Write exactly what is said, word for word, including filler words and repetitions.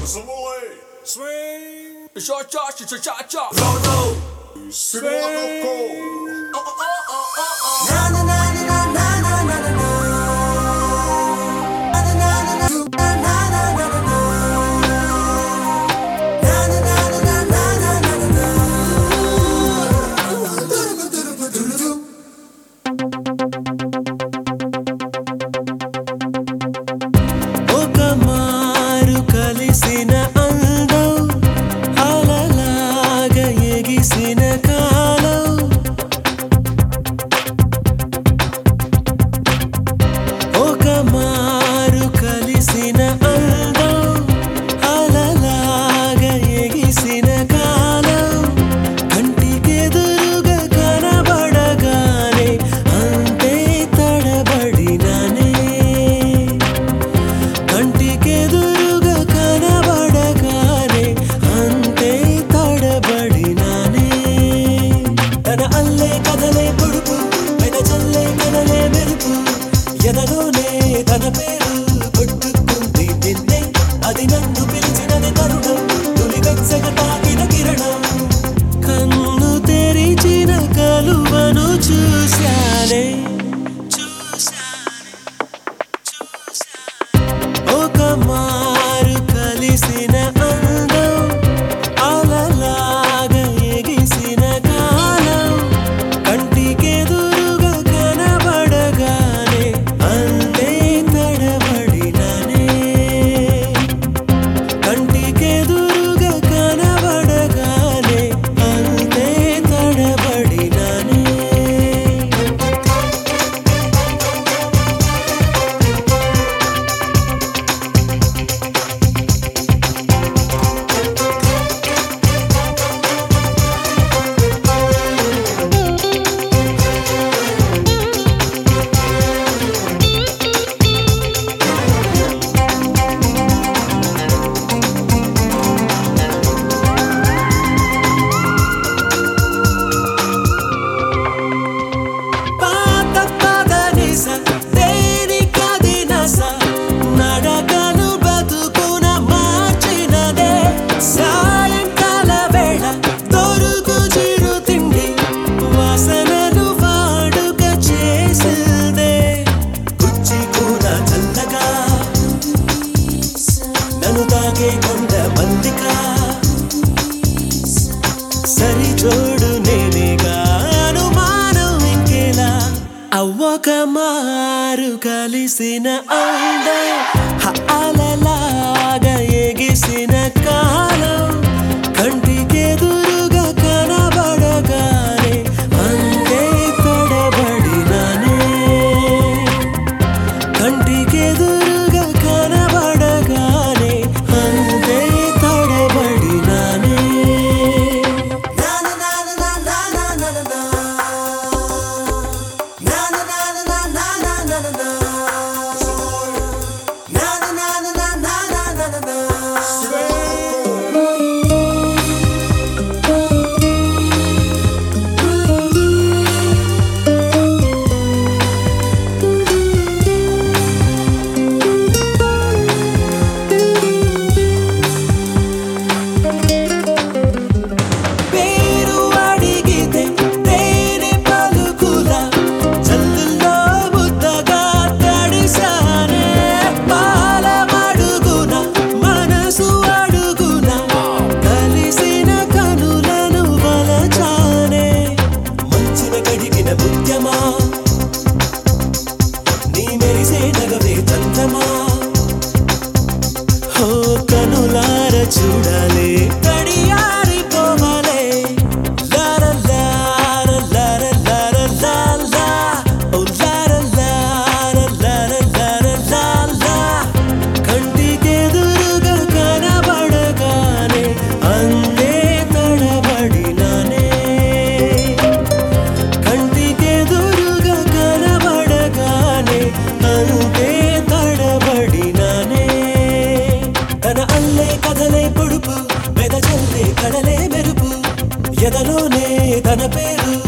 Swing, swing, cha cha cha cha cha. Roll, roll, swing. Oh oh oh oh oh. Na na na na na na na na na. Na na na na na na na na na. Na na na na na na na na. ఒకమారు కలిసిన అందం అలలాగా ఎగిసిన కాలం ఒకమారు కలిసిన అందం అలలాగా ఎగిసిన కాలం కంటికెదురుగా కనబడగానే అంతే తడబడినానే కంటికెదురుగా కనబడగానే అంతే తడబడినానే తన అల్లే కదలే పొడుపు మెడ చల్లే కదలే మెరుపు ఎదలోనే తన పేరు కొట్టుకుంది నిన్నే అది నన్ను పిలిచినది తరుణం తొలి వెచ్చగా తాకిన కిరణం కన్ను తెరిచిన కలువను చూశానే ఒకమారు కలిసిన అందం అలలాగా ఎగిసిన కాలం కంటికెదురుగా కనబడగానే అంతే తడబడినానే కంటికెదురుగా కనబడగానే అంతే తడబడినానే పాత పదనిస దేనికది నస నడకను బతుకున మార్చినదే సాయంకాల వేళ దొరుకు చిరు తిండి వాసనను వాడుక చేసిందే కుచ్చి కూర చల్లగా నన్ను తాగే కొండ మల్లిక సరి జోడు నేనేగా అనుమానం ఇంకేలా అవ్వక మారు కలిసిన అందం అలలాగా ఎగిసిన కాలం కంటికెదురుగా కనబడగానే అంతే తడబడినానే కంటికెదురుగా కనబడగానే అంతే తడబడినానే Na na na na na na na na na. Na na na na na na na na na na. Na na na na na na na na na. పేరు అడిగితే తేనె పలుకుల జల్లుల్లో ముద్దగా తడిసానే పాల మడుగున మనసు అడుగున కలిసిన కనులను వలచానే మంచున కడిగిన ముత్యమా నీ మెరిసే నగవే చంద్రమా హో కనులార చూడాలే తడియారిపోవాలే లార లార లార లార లాలా ఓ లార లార లార లార లాలా కంటికెదురుగా కనబడగానే అంతే తడబడినానే కంటికెదురుగా కనబడగానే అంతే తడబడినానే తన అల్లే కదలే పొడుపు మెద చల్లే కడలే మెరుపు ఎదలోనే తన పేరు